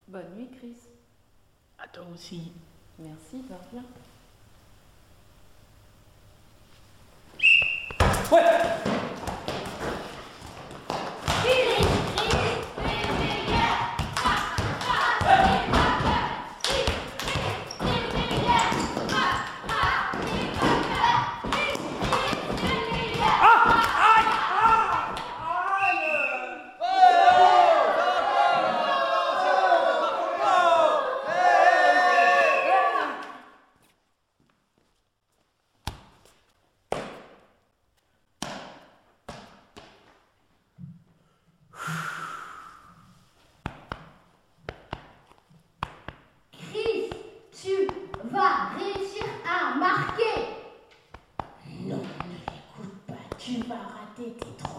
Bonne nuit, Chris. À toi aussi. Merci, dors bien. Ouais! Chris, tu vas réussir à marquer. Non, ne l'écoute pas, tu vas rater tes 3